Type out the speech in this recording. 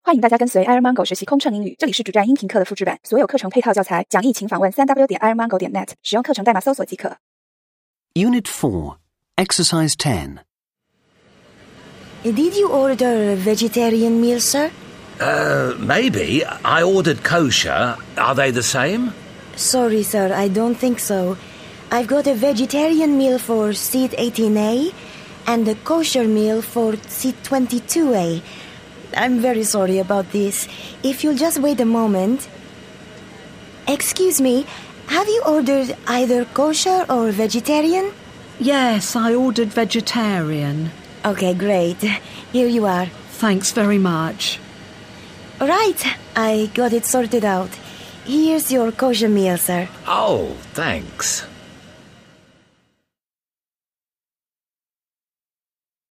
欢迎大家跟随 Ironmongo 学习空乘英语，这里是主站音频课的复制版，所有课程配套教材讲义请访问 3w.ironmongo.net， 使用课程代码搜索即可。 Unit 4, Exercise 10. Did you order a vegetarian meal, sir? Maybe. I ordered kosher. Are they the same? Sorry, sir, I don't think so. I've got a vegetarian meal for seat 18A and a kosher meal for seat 22A. I'm very sorry about this. If you'll just wait a moment. Excuse me, have you ordered either kosher or vegetarian? Yes, I ordered vegetarian. Okay, great. Here you are. Thanks very much. Right, I got it sorted out. Here's your kosher meal, sir. Oh, thanks.